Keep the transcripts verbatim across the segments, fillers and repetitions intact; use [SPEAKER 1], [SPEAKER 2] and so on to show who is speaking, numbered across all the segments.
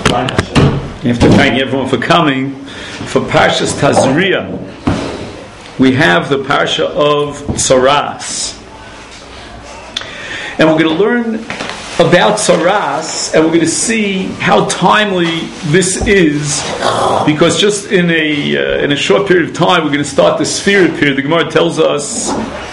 [SPEAKER 1] After thanking everyone for coming, for Parshas Tazria, we have the Parsha of Tsaras. And we're going to learn about Tsaras, and we're going to see how timely this is, because just in a uh, in a short period of time, we're going to start the Sefirot period. The Gemara tells us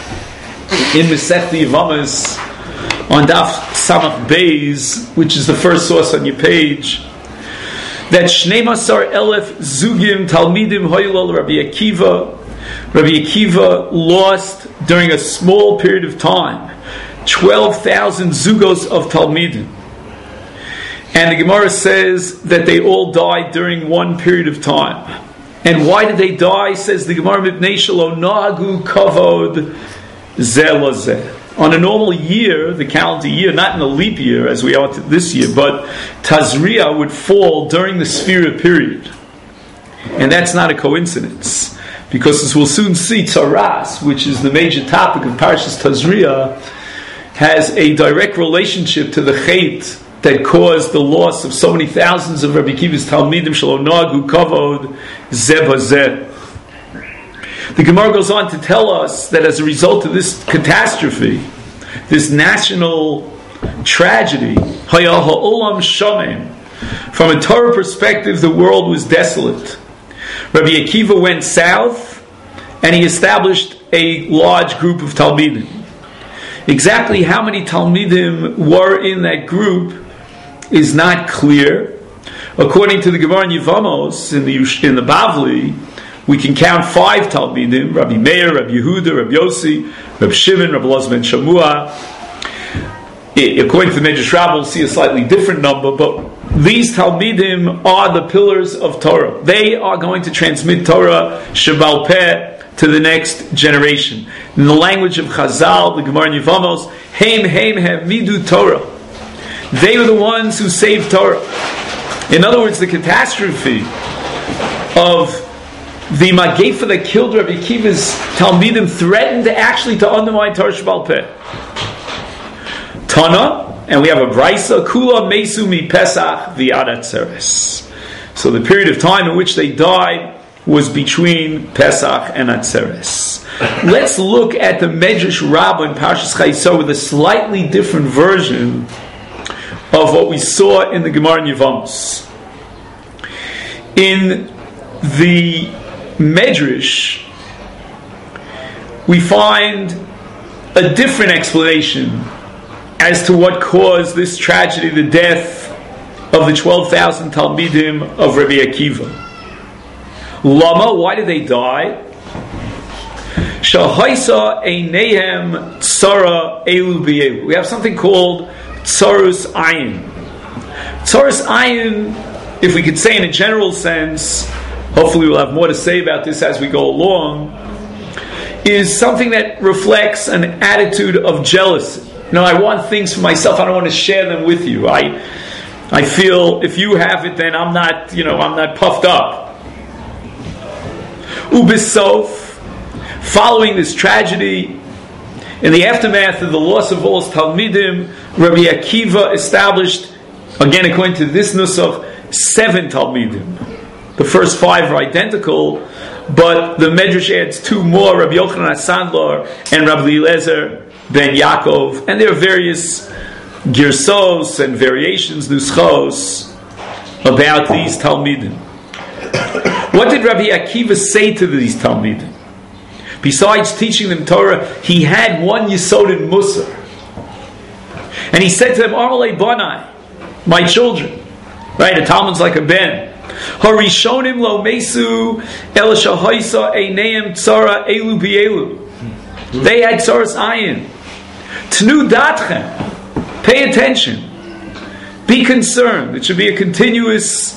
[SPEAKER 1] in Masechta Yevamos on Daf Samach Beis, which is the first source on your page, that Shnei Masar Elef Zugim Talmidim Hoylol Rabbi Akiva. Rabbi Akiva lost during a small period of time twelve thousand zugos of Talmidim, and the Gemara says that they all died during one period of time. And why did they die? Says the Gemara, Mipnei shelo nahagu kavod zeh lazeh. On a normal year, the calendar year, not in a leap year as we are this year, but Tazria would fall during the Sefirah period. And that's not a coincidence, because as we'll soon see, Tsaras, which is the major topic of Parshas Tazria, has a direct relationship to the Chait that caused the loss of so many thousands of Rabbi Akiva's Talmidim shelo nahagu kavod zeh bazeh. The Gemara goes on to tell us that as a result of this catastrophe, this national tragedy, Hayah ha'olam shamem, from a Torah perspective, the world was desolate. Rabbi Akiva went south, and he established a large group of Talmidim. Exactly how many Talmidim were in that group is not clear. According to the Gemara in Yevamos, in the, in the Bavli, we can count five Talmidim: Rabbi Meir, Rabbi Yehuda, Rabbi Yossi, Rabbi Shimon, Rabbi Elazar ben Shamua. According to the Medrash Rabbah, we'll see a slightly different number, but these Talmidim are the pillars of Torah. They are going to transmit Torah Shebal Peh to the next generation. In the language of Chazal, the Gemara in Yevamos, Heim Heim Hem Midu Torah. They were the ones who saved Torah. In other words, the catastrophe of the Magefa that killed Rabbi Akiva's Talmidim threatened to actually to undermine Torah Shebal Peh. Tana, and we have a Braisa, Kula Mesu Mi Pesach V'ad Atzeres. So the period of time in which they died was between Pesach and Atzeres. Let's look at the Medrash Rabbah in Parshas Chayesor with a slightly different version of what we saw in the Gemara in Yevamos. In the Medrash, we find a different explanation as to what caused this tragedy, the death of the twelve thousand Talmidim of Rabbi Akiva. Lama, why did they die? Shahaisa einehem tsara elu b'elu. We have something called tsarus ayin. Tsarus ayin, if we could say in a general sense, hopefully we'll have more to say about this as we go along, is something that reflects an attitude of jealousy. You know, I want things for myself, I don't want to share them with you. I I feel if you have it, then I'm not, you know, I'm not puffed up. Ubisof, following this tragedy, in the aftermath of the loss of all his Talmidim, Rabbi Akiva established, again according to this nusach, seven Talmidim. The first five are identical, but the Medrash adds two more, Rabbi Yochanan HaSandlar and Rabbi Eliezer ben Yaakov, and there are various girsos and variations, nuschos, about these Talmidim. What did Rabbi Akiva say to these Talmidim? Besides teaching them Torah, he had one Yesoded Musar. And he said to them, Amalei Banai, my children. Right, a Talmud's like a ben. Harishonim lo mesu el shahaisa eineim tzara elu bielu. They had tzaras ayin. Tnu datchem. Pay attention. Be concerned. It should be a continuous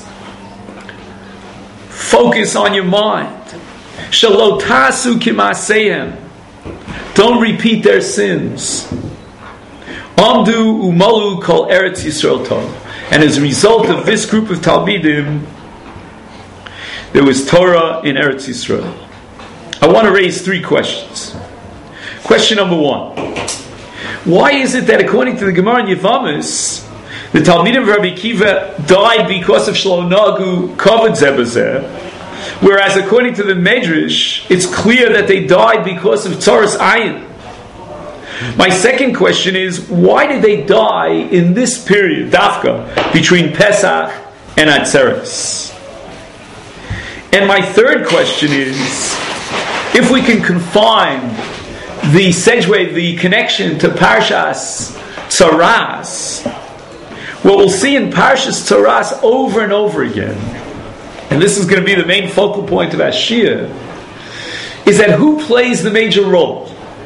[SPEAKER 1] focus on your mind. Shelo tasu kimasehem. Don't repeat their sins. Amdu umalu kol Eretz Yisrael tov. And as a result of this group of Talmidim, there was Torah in Eretz Yisrael. I want to raise three questions. Question number one. Why is it that according to the Gemara in Yevamos, The Talmidim of Rabbi Akiva died because of Shlo Nagu Kavod Zebazeh, whereas according to the Medrash, it's clear that they died because of Tzoros Ayin. My second question is, why did they die in this period, Dafka, between Pesach and Atzeres? And my third question is, if we can confine the segue, the connection to Parshas Tzaras, what we'll see in Parshas Tzaras over and over again, and this is going to be the main focal point of our Shia, is that who plays the major role?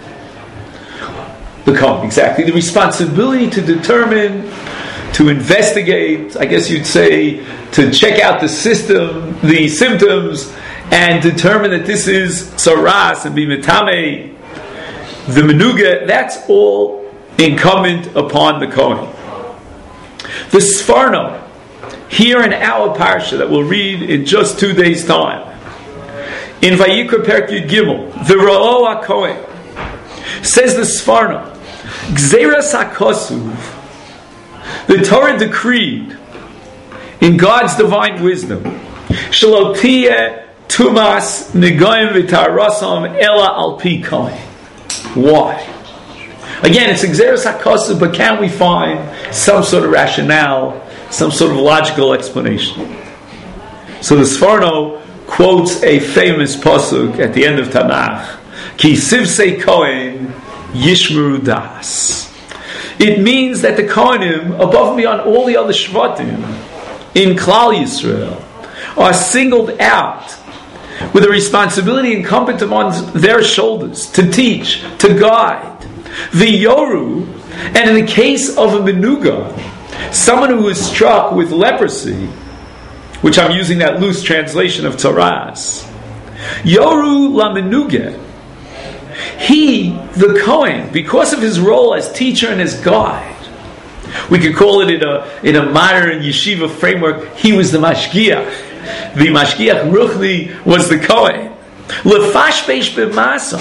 [SPEAKER 1] The Kohen, exactly. The responsibility to determine, to investigate, I guess you'd say, to check out the system, the symptoms, and determine that this is Tzaras and be Metame, the Menuga, that's all incumbent upon the Kohen. The Sforno, here in our Parsha that we'll read in just two days' time, in Vayikra Perek Yud Gimel, the Ro'o HaKohen, says the Sforno, Gzeras HaKosuv, the Torah decreed in God's divine wisdom, Shelo tiyeh tumas negoim v'tarosam ela al pi kohen. Why? Again, it's Gzeras HaKosuv, but can we find some sort of rationale, some sort of logical explanation? So the Sforno quotes a famous pasuk at the end of Tanakh, Ki sivsei kohen yishmeru das. It means that the Kohanim, above and beyond all the other Shvatim in Klal Yisrael, are singled out with a responsibility incumbent upon their shoulders to teach, to guide. The Yoru, and in the case of a Menuga, someone who is struck with leprosy, which I'm using that loose translation of Tzaras, Yoru la Menuga, he, the Kohen, because of his role as teacher and as guide, we could call it in a in a modern yeshiva framework, he was the mashgiach. The mashgiach ruchni was the Kohen. Lefashbesh b'masa.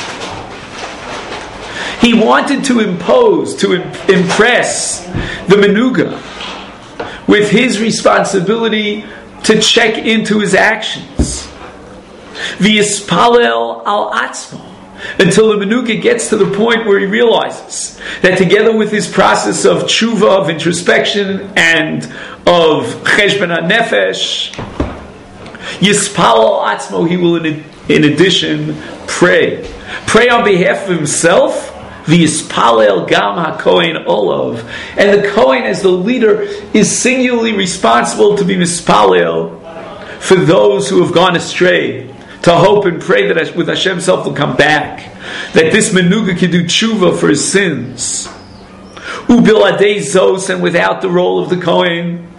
[SPEAKER 1] He wanted to impose, to impress the Menuga with his responsibility to check into his actions. V'yispalel al atzmo. Until the Menuga gets to the point where he realizes that together with his process of tshuva, of introspection, and of cheshbon nefesh, yispal atzmo, he will in, in addition pray. Pray on behalf of himself, v'yispalel gam ha-kohen olav. And the Kohen, as the leader, is singularly responsible to be mispalel for those who have gone astray, to hope and pray that with Hashem Himself will come back, that this Menuga can do tshuva for his sins. Ubiladei zos, and without the role of the Kohen,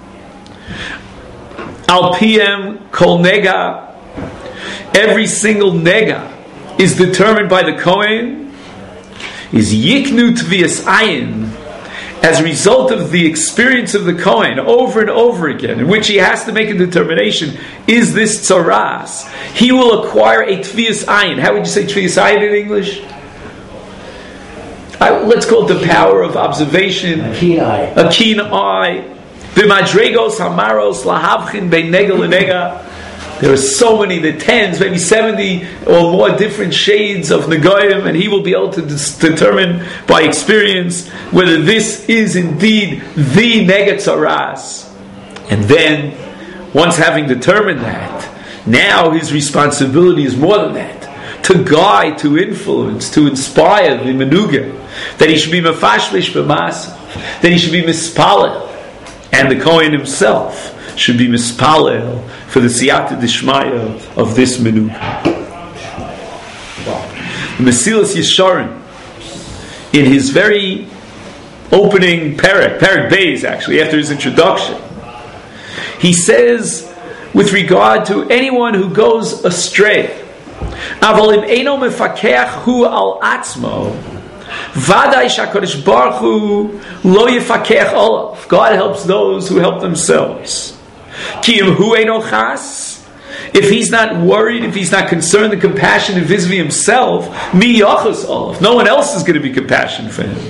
[SPEAKER 1] al piem kol nega, every single nega is determined by the Kohen, is yiknu tvias ayin, as a result of the experience of the Kohen over and over again, in which he has to make a determination, is this tzaras? He will acquire a tvias ayin. How would you say tvias ayin in English? I, let's call it the power of observation.
[SPEAKER 2] A keen eye.
[SPEAKER 1] A keen eye. B'madregos hamaros lahavchin bein nega lenega. There are so many, the tens, maybe seventy or more different shades of Negoim, and he will be able to dis- determine by experience whether this is indeed the Nega Tzaras. And then, once having determined that, now his responsibility is more than that. To guide, to influence, to inspire the Menuga, that he should be Mefashlish B'Masa, that he should be Mispalel, and the Kohen himself should be Mispalel for the Siyata Dishmaya of this Menuga. The Mesilas Yesharim, in his very opening Perek, Perek Beis actually, after his introduction, he says, with regard to anyone who goes astray, Aval im eino mefakeach hu al atzmo, Vadai shakodesh baruch hu lo yifakeach olav. God helps those who help themselves. Ki im hu eino chas, if he's not worried, if he's not concerned, the compassion vis-a-vis himself, mi yachas olav. No one else is going to be compassionate for him.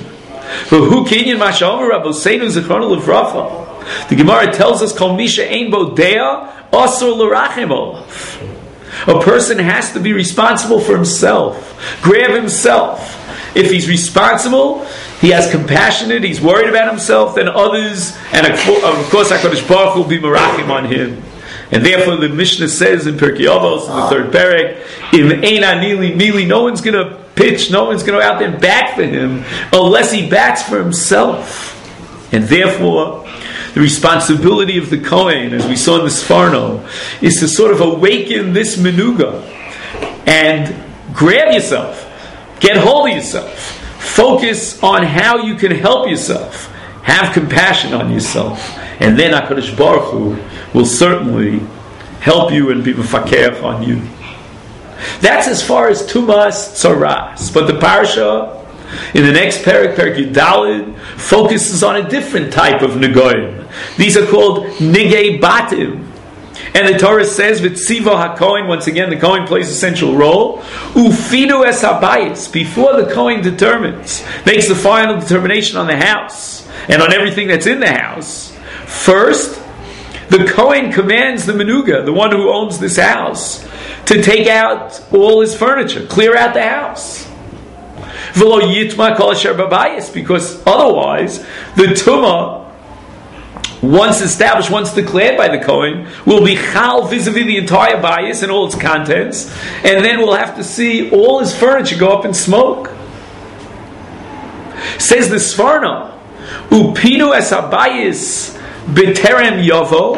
[SPEAKER 1] But who kinyan mashaomer Rabbeinu Zichrono Livracha? The Gemara tells us, Kol misha ein bo dea asur l'rachem olav. A person has to be responsible for himself. Grab himself. If he's responsible, he has compassionate, he's worried about himself, then others, and of course HaKadosh Baruch Hu will be merachim on him. And therefore the Mishnah says in Pirkei Avos, in the third parak, Im ein anili mili, no one's going to pitch, no one's going to go out there and back for him, unless he backs for himself. And therefore, the responsibility of the Kohen, as we saw in the Sfarno, is to sort of awaken this menuga and grab yourself, get hold of yourself, focus on how you can help yourself, have compassion on yourself, and then HaKadosh Baruch Hu will certainly help you and be mefakeach on you. That's as far as Tumas Tzaras. But the Parsha in the next parak, Parak Yudalid, focuses on a different type of negoim. These are called nigei batim. And the Torah says, V'tzivo HaKohen, once again the Kohen plays a central role, Ufidu es habayis, before the Kohen determines, makes the final determination on the house, and on everything that's in the house. First, the Kohen commands the menuga, the one who owns this house, to take out all his furniture, clear out the house. V'lo yitma kol asher babayis, because otherwise, the tumah, once established, once declared by the Kohen, will be chal vis-a-vis the entire bayis and all its contents, and then we'll have to see all his furniture go up in smoke. Says the Sfarno, upinu es habayis b'terem yavo,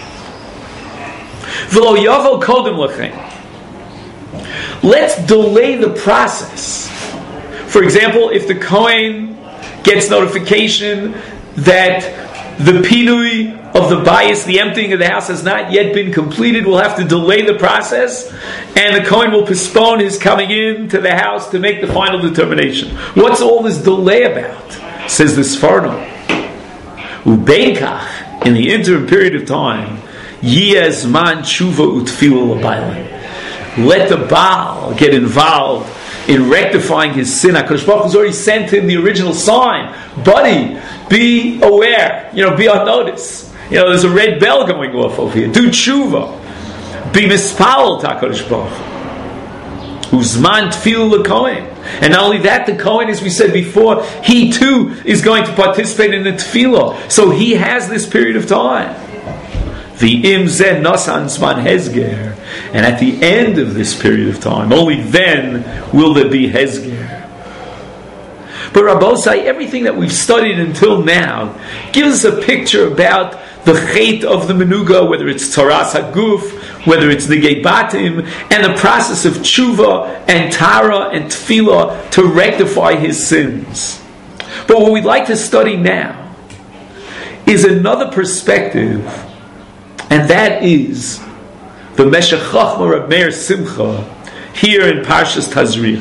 [SPEAKER 1] v'lo yavo kodem lechem. Let's delay the process. For example, if the Kohen gets notification that the pinui of the bayis, the emptying of the house, has not yet been completed, we'll have to delay the process, and the Kohen will postpone his coming in to the house to make the final determination. What's all this delay about? Says the Sfarno. Ubeinkach, in the interim period of time, yez man tshuva utfilu l'bayla. Let the Baal get involved in rectifying his sin. HaKadosh Baruch Hu's already sent him the original sign. Buddy, be aware. You know, be on notice. You know, there's a red bell going off over here. Do tshuva. Be mispalel to HaKadosh Baruch Hu. Uzman tfilu l'kohen. And not only that, the Kohen, as we said before, he too is going to participate in the tefillah. So he has this period of time. The imzeh nasan zman hezger. And at the end of this period of time, only then will there be hezger. But Rabbosai, everything that we've studied until now gives us a picture about the chait of the menuga, whether it's tzaras haguf, whether it's nigei batim, and the process of tshuva and tara and tefillah to rectify his sins. But what we'd like to study now is another perspective, and that is the Meshech Chochma Reb Meir Simcha here in Parshas Tazria.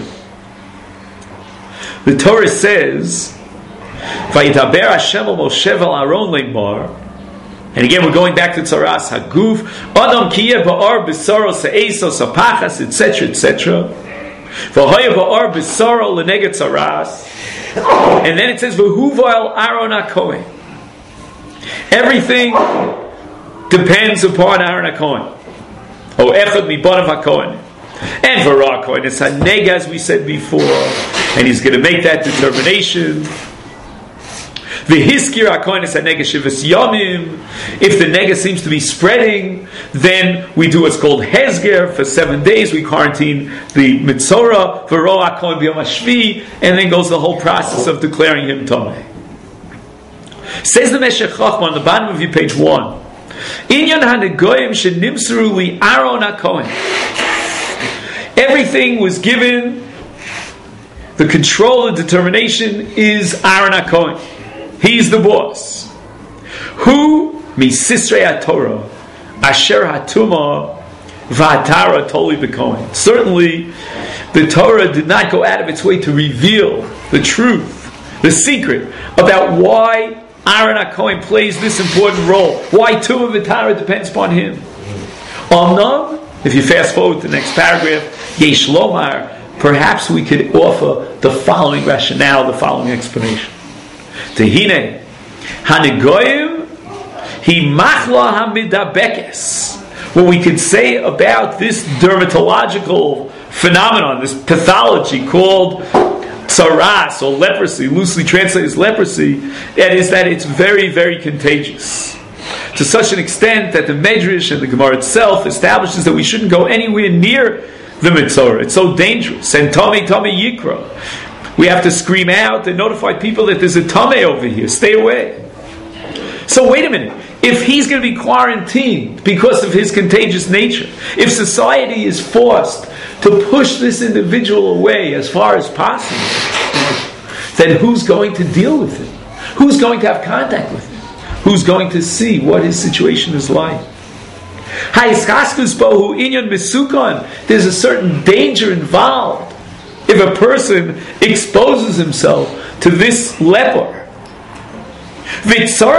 [SPEAKER 1] The Torah says, "Vayidaber Hashem al Moshe vel Aaron leimar." And again, we're going back to Tzaras Haguf, Adam kiyeh ba'ar b'saro se'esos ha'pachas, et cetera, et cetera. V'hoya ba'ar b'saro l'neged Tzaras. And then it says, "V'hu v'al Aaron HaKohen." Everything depends upon Aaron HaKohen. O echad mibanav HaKohen. And V'ra HaKohen, it's Haneg, as we said before, and he's going to make that determination. V'hiskir HaKohen is Haneg Shivas Yomim. If the nega seems to be spreading, then we do what's called Hezger. For seven days we quarantine the Mitzorah, V'ra HaKohen B'yom HaShvi, and then goes the whole process of declaring him Tomei. Says the Meshech Chochma on the bottom of your page one, Inyan hanegoyim shenimsru li Aaron HaKohen. Everything was given, the control and determination is Aaron HaKohen. He's the boss. Who misisrei HaTorah asher hatuma v'hatara toli b'kohen. Certainly, the Torah did not go out of its way to reveal the truth, the secret about why Aaron HaKohen plays this important role. Why Tumah V'Tara depends upon him. Omnam, if you fast forward to the next paragraph, Yesh Lomar, perhaps we could offer the following rationale, the following explanation. Tehine, Hanegoyim, He Machla Hamidabekes. What we could say about this dermatological phenomenon, this pathology called tsaras or leprosy, loosely translated as leprosy, that is that it's very, very contagious. To such an extent that the Medrash and the Gemara itself establishes that we shouldn't go anywhere near the Mitzorah. It's so dangerous. And Tomei Tomei Yikra. We have to scream out and notify people that there's a Tomei over here. Stay away. So wait a minute. If he's going to be quarantined because of his contagious nature, if society is forced to push this individual away as far as possible, then who's going to deal with him? Who's going to have contact with him? Who's going to see what his situation is like? There's a certain danger involved if a person exposes himself to this leper. And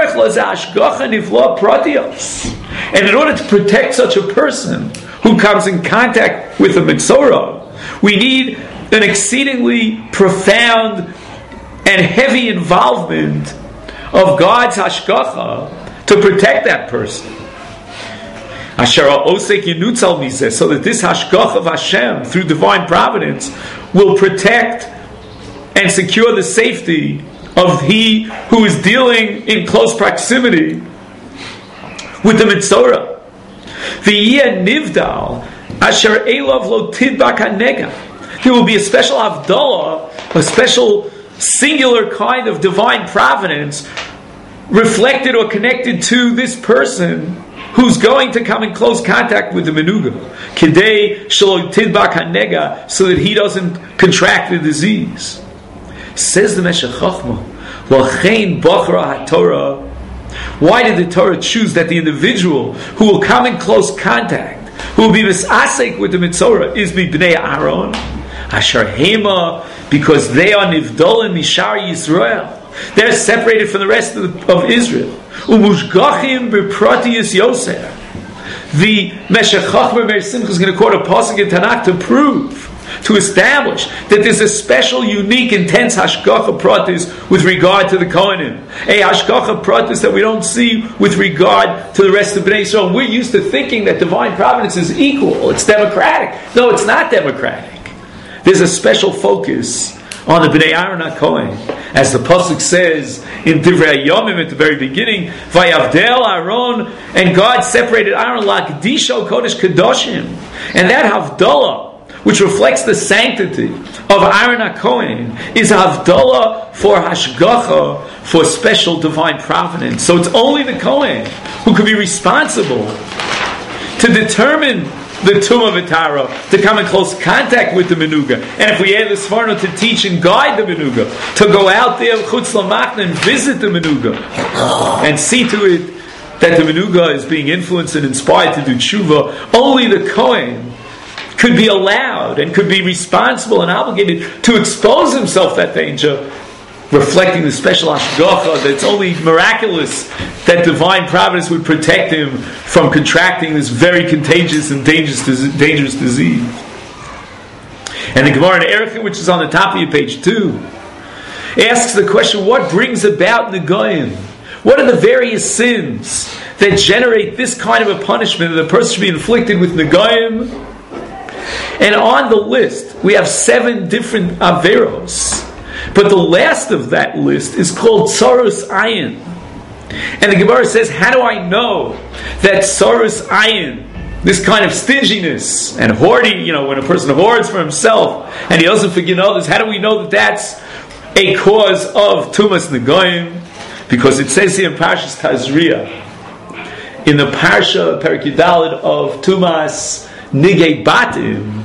[SPEAKER 1] in order to protect such a person who comes in contact with a Mitzorah, we need an exceedingly profound and heavy involvement of God's hashgacha to protect that person. So that this hashgacha of Hashem through divine providence will protect and secure the safety of he who is dealing in close proximity with the Mitzorah. There will be a special Havdalah, a special singular kind of divine providence reflected or connected to this person who's going to come in close contact with the menuga, kidei shelo tidbak hanega, so that he doesn't contract the disease. Says the Meshech Chochmah, L'chein bachra haTorah. Why did the Torah choose that the individual who will come in close contact, who will be misasek with the Mitzorah, is b'nei Aaron? Asher hema, because they are nivdolim mishar Yisrael. They're separated from the rest of, the, of Israel. Umushgachim b'pratius Yosef. The Meshech Chochmah Meir Simcha is going to quote a pasuk in Tanakh to prove, to establish that there's a special, unique, intense hashgacha pratis with regard to the Kohanim. A hashgacha pratis that we don't see with regard to the rest of Bnei Yisrael. We're used to thinking that divine providence is equal. It's democratic. No, it's not democratic. There's a special focus on the Bnei Aaron HaKohen. As the pasuk says in Divrei Yomim at the very beginning, Vayavdel Aaron, and God separated Aaron Lakdisho Kodesh Kadoshim. And that Havdalah, which reflects the sanctity of Aaron HaKohen, is Havdalah for Hashgacha, for special divine providence. So it's only the Kohen who could be responsible to determine the Tumah V'Tara, to come in close contact with the Menuga. And if we add the Sforno to teach and guide the Menuga, to go out there Chutz L'Machna and visit the Menuga, and see to it that the Menuga is being influenced and inspired to do tshuva, only the Kohen could be allowed and could be responsible and obligated to expose himself to that danger, reflecting the special hashgacha that it's only miraculous that divine providence would protect him from contracting this very contagious and dangerous, dangerous disease. And the Gemara in Erechet, which is on the top of your page two, asks the question, what brings about Negoyim? What are the various sins that generate this kind of a punishment that a person should be inflicted with Negoyim? And on the list, we have seven different Averos. But the last of that list is called Tsaros Ayin. And the Gemara says, how do I know that Tsaros Ayin, this kind of stinginess and hoarding, you know, when a person hoards for himself and he doesn't forgive others, how do we know that that's a cause of Tumas Negoyim? Because it says here in Parshas Tazria, in the Parsha Perek Yudalid of Tumas Nigei Batim,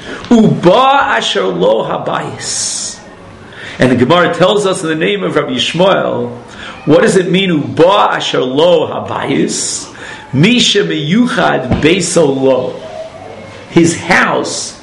[SPEAKER 1] Uba Asher Lo Habayis. And the Gemara tells us in the name of Rabbi Yishmael, what does it mean, Uba Asher Lo Habayis? Misha Meyuchad Beiso Lo. His house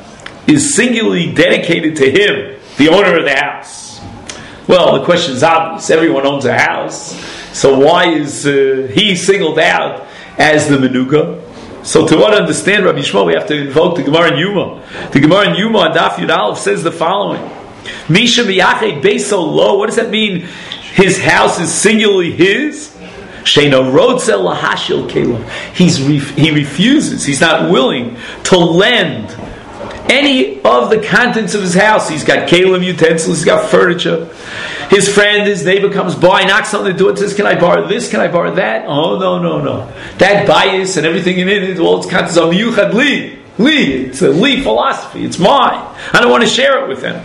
[SPEAKER 1] is singularly dedicated to him, the owner of the house. Well, the question is obvious. Everyone owns a house. So why is uh, he singled out as the Menuga? So to want to understand Rabbi Yishmael, we have to invoke the Gemara in Yuma. The Gemara in Yuma, Daf Yud Aleph, says the following. Misha miyached beiso lo. What does that mean? his house is singularly his. Sheino rotzel lahashil kelim. He's ref- he refuses. He's not willing to lend any of the contents of his house. He's got kelim utensils. He's got furniture. His friend, his neighbor comes by, knocks on the door, and says, "Can I borrow this? Can I borrow that?" Oh no, no, no! That bias and everything in it, all its contents are miyuchad li, li. It's a li philosophy. It's mine. I don't want to share it with him.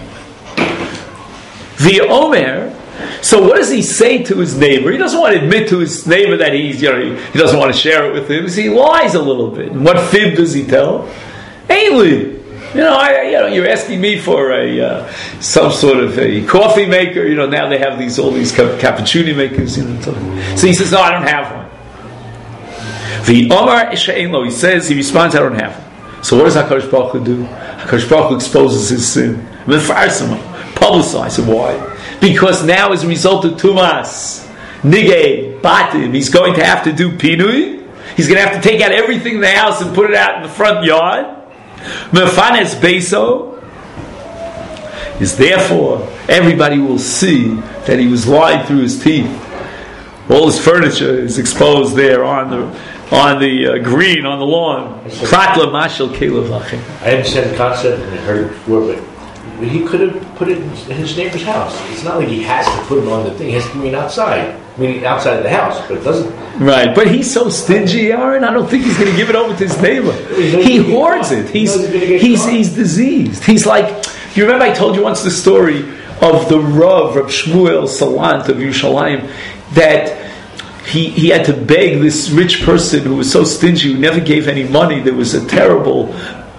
[SPEAKER 1] The Omer. So what does he say to his neighbor? He doesn't want to admit to his neighbor that he's, you know, he doesn't want to share it with him. So he lies a little bit. And what fib does he tell? Ainly. You know, I, you know, you're asking me for a uh, some sort of a coffee maker. You know, now they have these all these cappuccino makers. You know, so he says, "No, I don't have one." The Omar She'enlo, he says, he responds, "I don't have one." So what does Hakadosh Baruch Hu do? Hakadosh Baruch Hu exposes his sin, publicizes it. Why? Because now, as a result of Tumas, Nigei, Batim, he's going to have to do Pinui. He's going to have to take out everything in the house and put it out in the front yard. Mefanes Beso is therefore, everybody will see that he was lying through his teeth. All his furniture is exposed there on the on the uh, green, on the lawn. Pratla Mashal Kelev Lachem.
[SPEAKER 2] I understand the concept and I heard it before, but he could have put it in his neighbor's house. It's not like he has to put it on the thing. He has to mean outside. I mean outside of the house, but it doesn't.
[SPEAKER 1] Right, but he's so stingy, Aaron. I don't think he's going to give it over to his neighbor. He hoards it. He's he's he's diseased. He's like, you remember I told you once the story of the Rav, Rav Shmuel Salant of Yerushalayim, that he he had to beg this rich person who was so stingy, who never gave any money. There was a terrible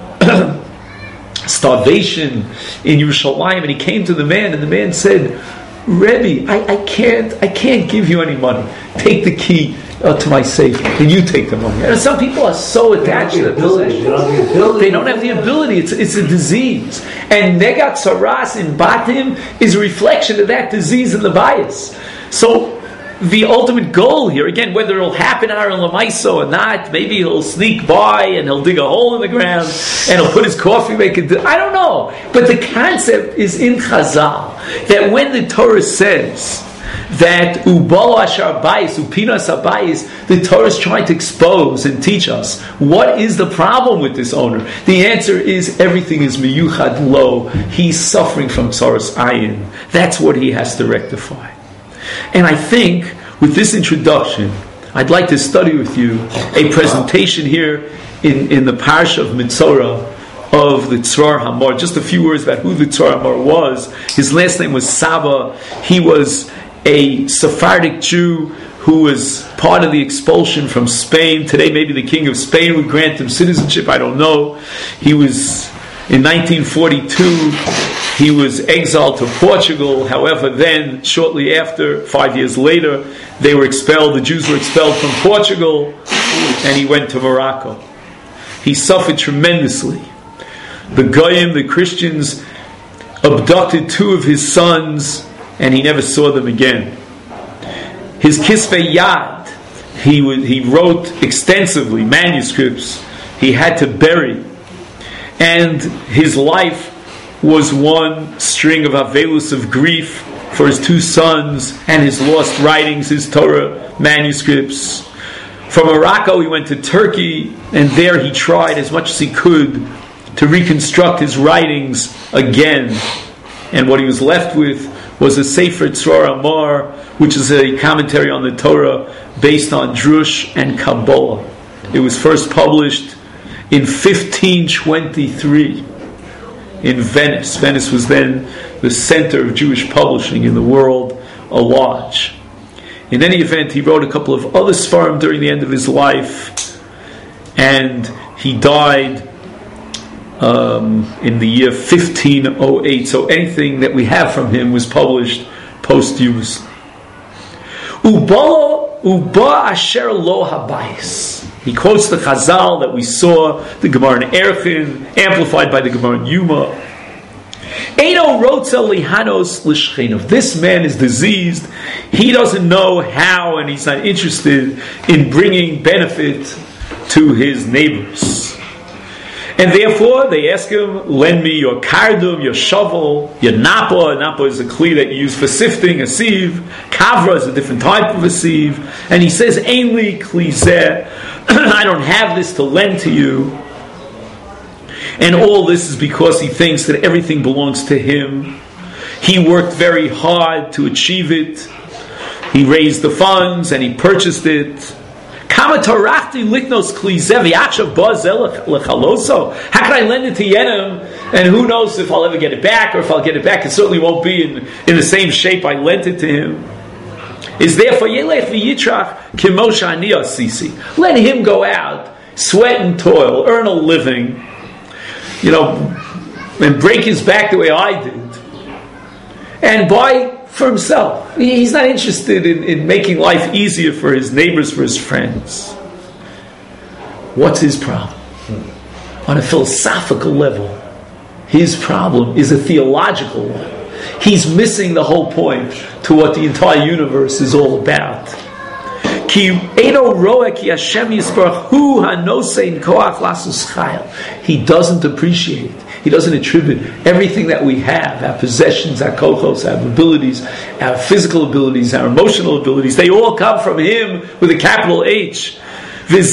[SPEAKER 1] starvation in Yerushalayim, and he came to the man, and the man said, "Rebbe, I, I can't I can't give you any money. Take the key uh, to my safe, and you take the money." And some people are so attached to their possessions. They don't have the ability. It's it's a disease, and negat saras in batim is a reflection of that disease in the bias. So the ultimate goal here, again, whether it'll happen Aaron Lamaiso or not, maybe he'll sneak by and he'll dig a hole in the ground and he'll put his coffee maker. I don't know, but the concept is in Chazal that when the Torah says that ubalo ashar bayis, upinas abayis, the Torah is trying to expose and teach us what is the problem with this owner. The answer is everything is miyuchad lo. He's suffering from tzaras ayin. That's what he has to rectify. And I think with this introduction, I'd like to study with you a presentation here in, in the Parsha of Mitzorah of the Tzror Hamor. Just a few words about who the Tzror Hamor was. His last name was Saba. He was a Sephardic Jew who was part of the expulsion from Spain. Today maybe the king of Spain would grant him citizenship, I don't know. He was, in nineteen forty-two, he was exiled to Portugal. However, then, shortly after, five years later, they were expelled, the Jews were expelled from Portugal, and he went to Morocco. He suffered tremendously. The Goyim, the Christians, abducted two of his sons, and he never saw them again. His Kisvei Yad, he, would, he wrote extensively, manuscripts, he had to bury. And his life was one string of avelus, of grief for his two sons and his lost writings, his Torah manuscripts. From Morocco he went to Turkey, and there he tried as much as he could to reconstruct his writings again. And what he was left with was a Sefer Tzror Hamor, which is a commentary on the Torah based on Drush and Kabbalah. It was first published in fifteen twenty-three in Venice. Venice was then the center of Jewish publishing in the world, a large. In any event, he wrote a couple of other Sfarim during the end of his life, and he died um, in the year fifteen oh eight. So anything that we have from him was published posthumously. Uba uba asher lo habayis. He quotes the Chazal that we saw, the Gemara in Erchin, amplified by the Gemara in Yuma. Eino rotzel lihanos l'shchenov. This man is diseased. He doesn't know how, and he's not interested in bringing benefit to his neighbors. And therefore, they ask him, lend me your kardum, your shovel, your napa. Napa is a kli that you use for sifting, a sieve. Kavra is a different type of a sieve. And he says, ainli kli zeh, I don't have this to lend to you. And all this is because he thinks that everything belongs to him. He worked very hard to achieve it. He raised the funds and he purchased it. How can I lend it to Yenim, and who knows if I'll ever get it back, or if I'll get it back, it certainly won't be in, in the same shape I lent it to him. Is therefore Let him go out, sweat and toil, earn a living, you know, and break his back the way I did, and buy for himself. He's not interested in, in making life easier for his neighbors, for his friends. What's his problem? On a philosophical level, his problem is a theological one. He's missing the whole point to what the entire universe is all about. He doesn't appreciate, he doesn't attribute everything that we have, our possessions, our kochos, our abilities, our physical abilities, our emotional abilities, they all come from him with a capital H. It's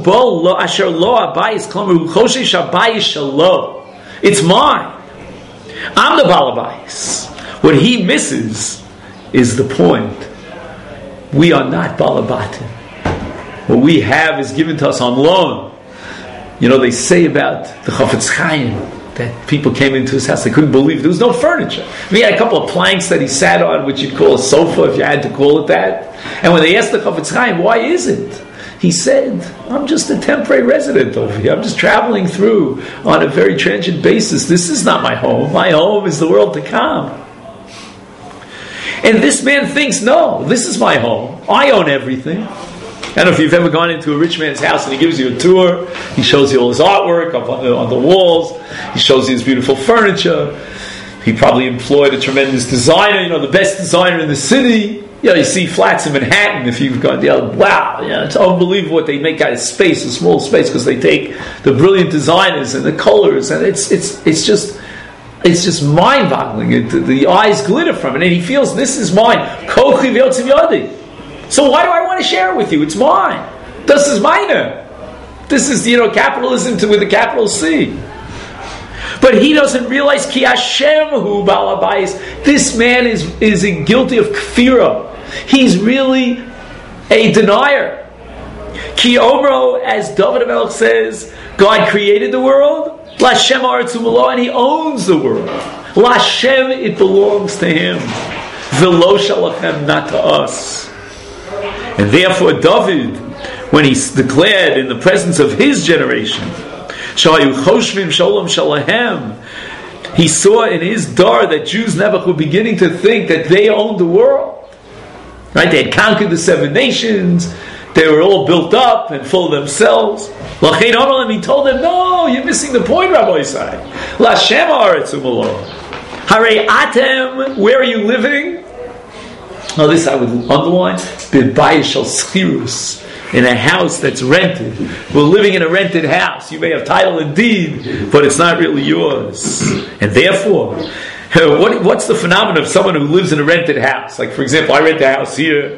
[SPEAKER 1] mine. I'm the balabais. What he misses is the point. We are not balabatim. What we have is given to us on loan. You know, they say about the Chafetz Chaim that people came into his house, they couldn't believe there was no furniture. He had a couple of planks that he sat on, which you'd call a sofa if you had to call it that. And when they asked the Chafetz Chaim, why is it? He said, I'm just a temporary resident over here. I'm just traveling through on a very transient basis. This is not my home. My home is the world to come. And this man thinks, no, this is my home. I own everything. I don't know if you've ever gone into a rich man's house and he gives you a tour. He shows you all his artwork up on the, on the walls. He shows you his beautiful furniture. He probably employed a tremendous designer, you know, the best designer in the city. You know, you see flats in Manhattan, if you've gone, you know, wow, you know, it's unbelievable what they make out of space, a small space, because they take the brilliant designers and the colors, and it's it's it's just it's just mind-boggling. It, the, the eyes glitter from it, and he feels, this is mine. Kochi v'yotziv yadi. So why do I want to share it with you? It's mine. This is mine. This is, you know, capitalism to, with a capital C. But he doesn't realize ki Hashem hu balabais. This man is is guilty of kfira. He's really a denier. Ki omro, as David HaMelech says, God created the world. Lashem aretzu malo, and He owns the world. Lashem, it belongs to Him. V'lo shalachem, not to us. And therefore, David, when he declared in the presence of his generation, Shayu choshvim shalom shalahem, he saw in his dar that Jews never were beginning to think that they owned the world. Right? They had conquered the seven nations. They were all built up and full of themselves. Lachein Olam, he told them, no, you're missing the point, Rabbi Yisai. Lashem haaretz u'malo. Harei atem, where are you living? Now this I would underline. B'bayis shel schirus. In a house that's rented. We're living in a rented house. You may have title and deed, but it's not really yours. And therefore, what, what's the phenomenon of someone who lives in a rented house? Like, for example, I rent a house here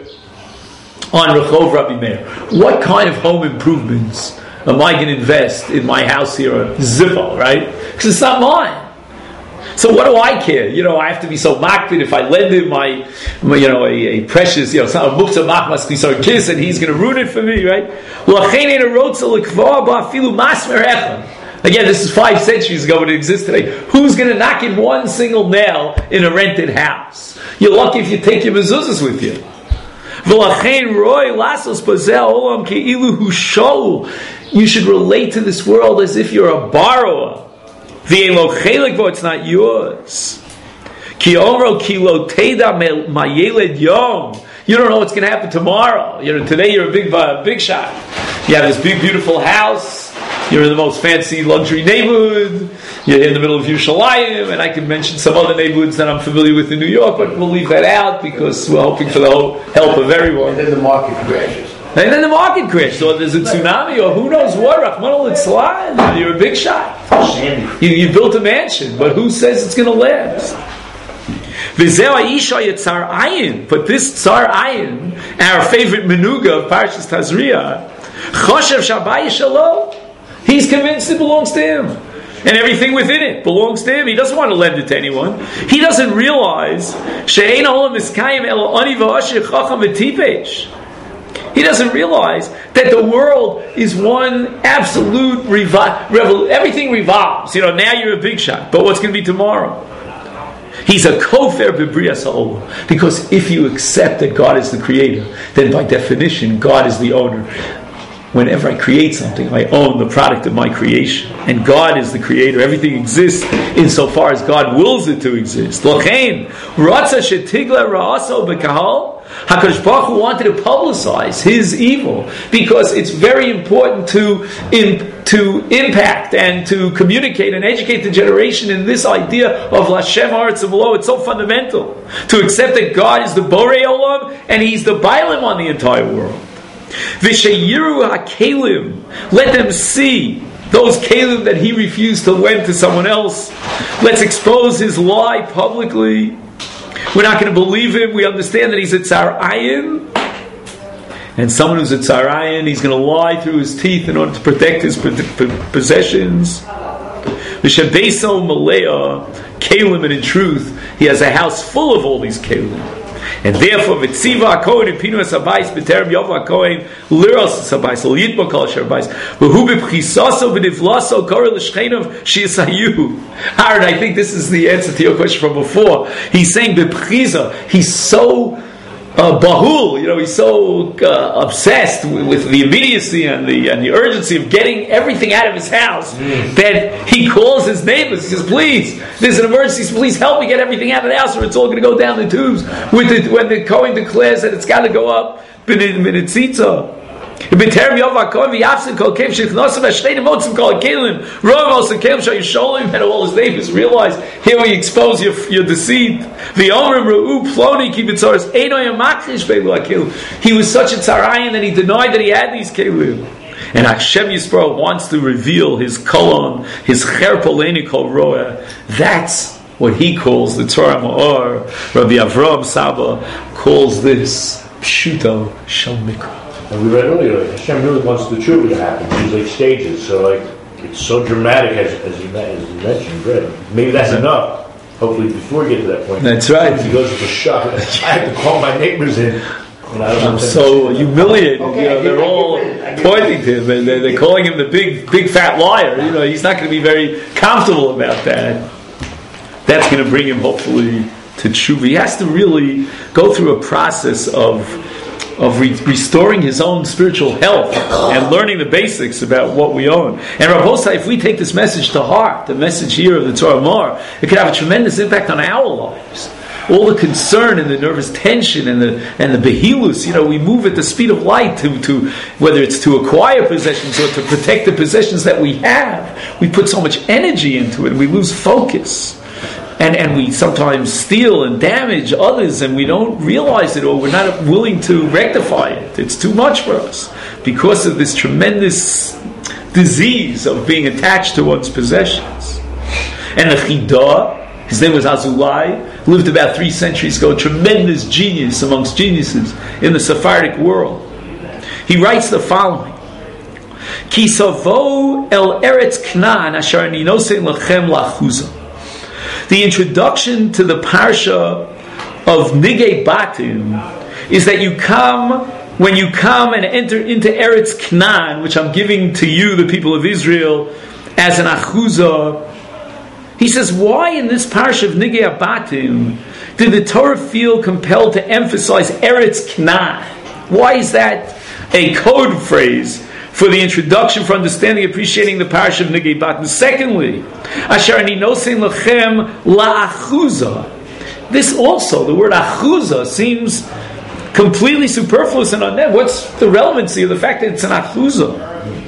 [SPEAKER 1] on Rehov Rabbi Meir. What kind of home improvements am I going to invest in my house here on Zippo, right? Because it's not mine. So what do I care? You know, I have to be so makpid if I lend him my, my you know, a, a precious, you know, some muktzah machmas kisar kiss, and he's going to ruin it for me, right? Again, this is five centuries ago when it exists today. Who's going to knock in one single nail in a rented house? You're lucky if you take your mezuzahs with you. You should relate to this world as if you're a borrower. It's not yours. You don't know what's going to happen tomorrow. You know, today you're a big, uh, big shot. You have this big, beautiful house. You're in the most fancy luxury neighborhood. You're in the middle of Yerushalayim, and I can mention some other neighborhoods that I'm familiar with in New York, but we'll leave that out because we're hoping for the help of everyone.
[SPEAKER 2] And then the market crashes.
[SPEAKER 1] And then the market crashed, or there's a tsunami, or who knows what, Rahman al-Islam, you're a big shot. You, you built a mansion, but who says it's going to last? But this Tsar Ayin, our favorite menuga of Parshas Tazria, Choshev Shabbai Shalom, he's convinced it belongs to him. And everything within it belongs to him. He doesn't want to lend it to anyone. He doesn't realize She'ein Olam Miskayim Elo Ani V'Ashir Chacham V'Tipesh. He doesn't realize that the world is one absolute revi- revol- everything revolves. You know, now you're a big shot, but what's going to be tomorrow? He's a kofer b'brias ha'olam, because if you accept that God is the creator, then by definition God is the owner. Whenever I create something, I own the product of my creation, and God is the creator. Everything exists insofar as God wills it to exist. L'chein ratza shetigla ra'aso b'kahal. HaKadosh Baruch Hu wanted to publicize his evil because it's very important to in, to impact and to communicate and educate the generation in this idea of Lashem Haaretz V'lo. It's so fundamental to accept that God is the Borei Olam and He's the Bailim on the entire world. V'sheyiru HaKelim, let them see those Kelim that he refused to lend to someone else. Let's expose his lie publicly. We're not going to believe him. We understand that he's a Tsar Ayin. And someone who's a Tsar Ayin, he's going to lie through his teeth in order to protect his possessions. V'shebeso Malea Kelim, and in truth, he has a house full of all these Kelim. And therefore, v'tziva hakohen in pinu esabais b'terem yova hakohen liros esabais l'yitbo kol asher bais v'hu b'pchisaso v'nivlaso kore l'shchenov she'yisayu. Aaron, I think this is the answer to your question from before. He's saying b'pchisa, he's so uh, bahul, you know, he's so uh, obsessed with, with the immediacy and the and the urgency of getting everything out of his house mm. that he calls his neighbors. He says, "Please, there's an emergency. Please help me get everything out of the house, or it's all going to go down the tubes." With the, when the Kohen declares that it's got to go up, b'nitzitza. And all his neighbors realize, here we expose your, your deceit. He was such a tzarayin that he denied that he had these kelim. And Hashem Yisrael wants to reveal his kolon, his cherpoleni kol roeh. That's what he calls the Torah Ma'or. Rabbi Avraham Saba calls this Pshuto Shel Mikra.
[SPEAKER 2] And we read earlier, like, Hashem really wants the tshuva to happen. These like stages, so like it's so dramatic as as you, as you mentioned, Brett. Maybe that's enough. Hopefully, before we get to that point,
[SPEAKER 1] that's right.
[SPEAKER 2] He goes into shock. I have to call my neighbors in. And I don't
[SPEAKER 1] I'm so humiliated.
[SPEAKER 2] Okay,
[SPEAKER 1] you know, they're all pointing to him, and they're, they're calling him the big, big fat liar. You know, he's not going to be very comfortable about that. That's going to bring him, hopefully, to tshuva. He has to really go through a process of. of re- restoring his own spiritual health and learning the basics about what we own. And Rav Hosai, if we take this message to heart, the message here of the Torah Ma'or, it could have a tremendous impact on our lives. All the concern and the nervous tension and the and the behilus, you know, we move at the speed of light to, to whether it's to acquire possessions or to protect the possessions that we have. We put so much energy into it and we lose focus. And and we sometimes steal and damage others and we don't realize it, or we're not willing to rectify it. It's too much for us because of this tremendous disease of being attached to one's possessions. And the Chidah, his name was Azulai, lived about three centuries ago, tremendous genius amongst geniuses in the Sephardic world. He writes the following: Ki savo el eretz Knan asher ani nosein lachem lachuzah. The introduction to the parsha of Nigei Batim is that you come, when you come and enter into Eretz Knan, which I'm giving to you, the people of Israel, as an achuzah. He says, why in this parsha of Nigei Batim did the Torah feel compelled to emphasize Eretz Knan? Why is that a code phrase for the introduction, for understanding, appreciating the parsha of Nigei Batim? Secondly, Asher ani nosein lachem la'achuzah. This also, the word achuzah, seems completely superfluous and unnecessary. What's the relevancy of the fact that it's an achuzah?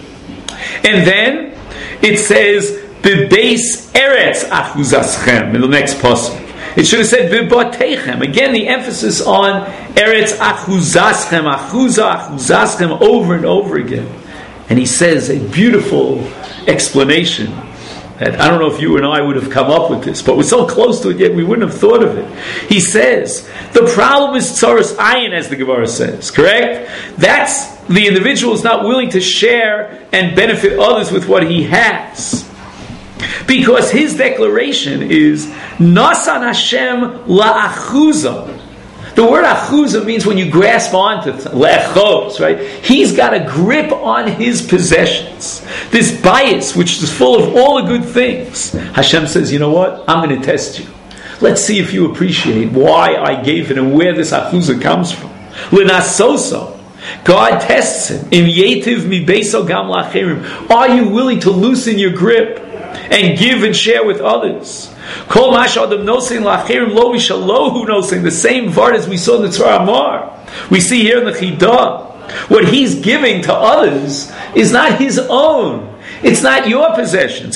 [SPEAKER 1] And then it says, Bebeis eretz achuzaschem, in the next pasuk. It should have said V'batechem. Again, the emphasis on Eretz Achuzaschem, Achuza, Achuzaschem, over and over again. And he says a beautiful explanation that I don't know if you and I would have come up with this, but we're so close to it yet we wouldn't have thought of it. He says, the problem is Tzaras Ayin, as the Gemara says, correct? That's the individual is not willing to share and benefit others with what he has. Because his declaration is, Nasan Hashem la'achuza. The word achuza means when you grasp onto le'echos, right? He's got a grip on his possessions. This bias, which is full of all the good things. Hashem says, you know what? I'm going to test you. Let's see if you appreciate why I gave it and where this achuza comes from. L'nasoso. God tests him. Im yetiv mi beiso gam la'acherim. Are you willing to loosen your grip and give and share with others? Kol mash adam nosein la'acherim lo mishalohu nosein. The same vart as we saw in the Tzar Amar. We see here in the Chidah. What he's giving to others is not his own. It's not your possessions.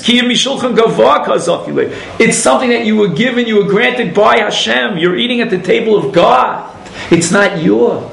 [SPEAKER 1] It's something that you were given, you were granted by Hashem. You're eating at the table of God. It's not yours.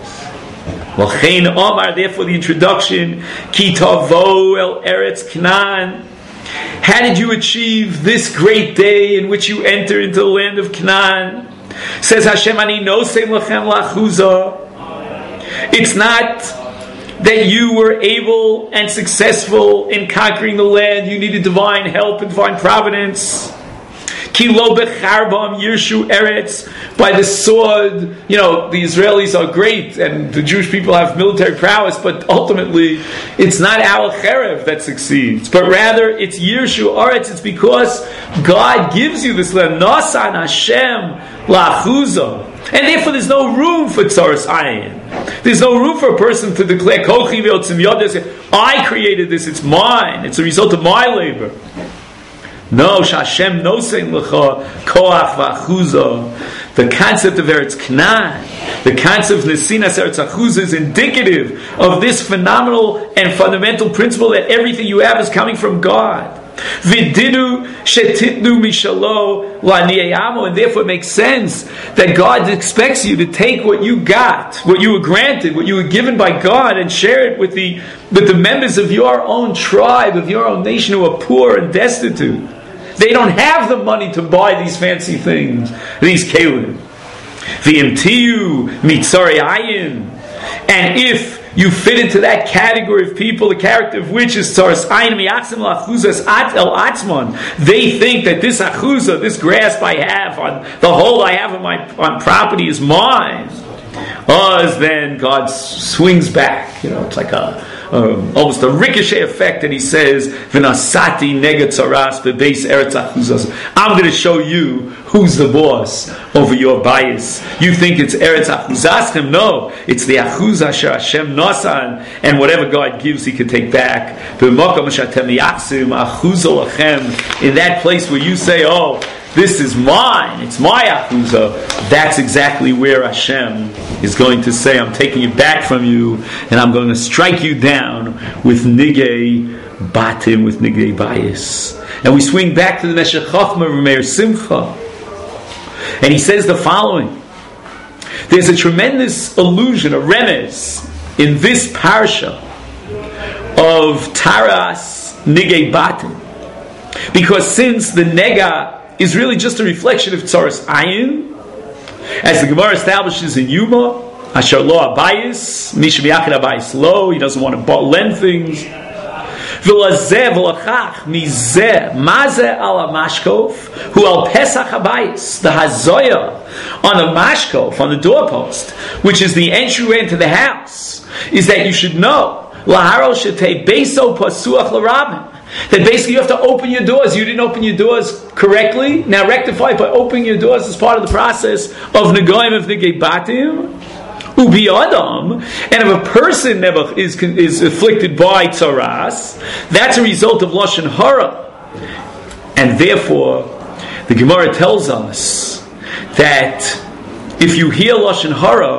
[SPEAKER 1] Therefore the introduction, Ki tavo el eretz Canaan. How did you achieve this great day in which you enter into the land of Canaan? Says Hashem, Ani nosei lachem la'achuza. It's not that you were able and successful in conquering the land. You needed divine help and divine providence. Ki lo becharbam yirshu eretz. By the sword, you know, the Israelis are great and the Jewish people have military prowess, but ultimately it's not al cherev that succeeds, but rather it's yirshu eretz. It's because God gives you this land. Nasan Hashem la'achuza. And therefore there's no room for tzaras ayin. There's no room for a person to declare, I created this, it's mine, it's a result of my labor. No, Hashem nosein lecha koach v'achuza. The concept of Eretz Canaan, the concept of Nesinas Eretz Achuza is indicative of this phenomenal and fundamental principle that everything you have is coming from God. V'didu shetitnu mishalo la'niyayamo, and therefore it makes sense that God expects you to take what you got, what you were granted, what you were given by God, and share it with the with the members of your own tribe, of your own nation who are poor and destitute. They don't have the money to buy these fancy things, these kelim. V'imtiyu mitzari ayin, and if you fit into that category of people, the character of which is tzaras ayin miyatzim la'achuzas at el atzmon. They think that this achuza, this grasp I have on the hold I have on my on property is mine. Oh, then God swings back. You know, it's like a um, almost a ricochet effect, and He says, "V'nasati nega tzaras bebeis eretz achuzas." I'm going to show you who's the boss over your bias. You think it's eretz achuzaschem? No, it's the achuz asher Hashem nasan, and whatever God gives, He can take back. In that place where you say, "Oh, this is mine, it's my achuza," that's exactly where Hashem is going to say, I'm taking it back from you, and I'm going to strike you down with nigei batim, with nigei bias. And we swing back to the Meshech Chochmah of Meir Simcha, and he says the following. There's a tremendous allusion, a remez, in this parsha of Taras nigei batim, because since the nega is really just a reflection of tzaras ayin, as the Gemara establishes in Yuma, asher lo abayis, misha miyakid abayis lo, he doesn't want to lend things. V'lazeh v'lachach mizeh mazeh ala mashkof hu al pesach abayis, the hazoya on the mashkof, on the doorpost, which is the entryway into the house, is that you should know laharo shetei beiso pasuach l'rabim, that basically you have to open your doors. You didn't open your doors correctly. Now rectify by opening your doors as part of the process of negoim of negei batim. Ubi adam, and if a person is is afflicted by tzaras, that's a result of lashon hara, and therefore the Gemara tells us that if you hear lashon hara,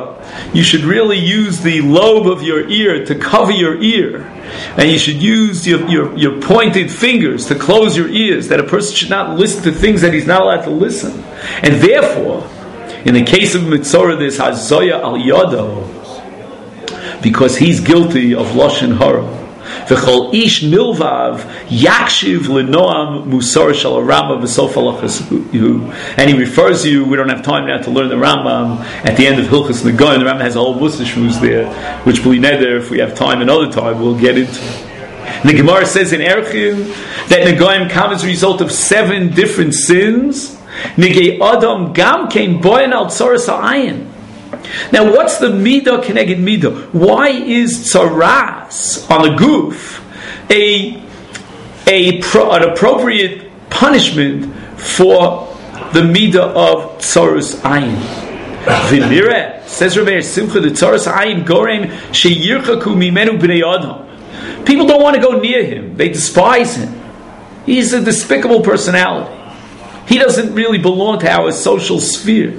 [SPEAKER 1] you should really use the lobe of your ear to cover your ear. And you should use your, your, your pointed fingers to close your ears, that a person should not listen to things that he's not allowed to listen. And therefore, in the case of Mitzorah, there's Hazoya al Yado, because he's guilty of Lashon Hara. V'chol ish milvav yakshiv lenoam musar shal Rambam v'sof halachasu. And he refers you, we don't have time now to learn the Rambam, at the end of Hilchas Negoim. The Rambam has a whole Mussar Shmuz there, which b'li neder, if we have time another time, we'll get into. The Gemara says in Erechim that Negoim come as a result of seven different sins. Negei Adam gam kein boyan al tzoras ha'ayin. Now, what's the midah keneged midah? Why is tzaras on the goof a, a pro, an appropriate punishment for the midah of tzaras ayin? V'nireh, says Rabbi Simcha, the tzaras ayin gorem sheyirchaku mimenu b'nei adam. People don't want to go near him. They despise him. He's a despicable personality. He doesn't really belong to our social sphere.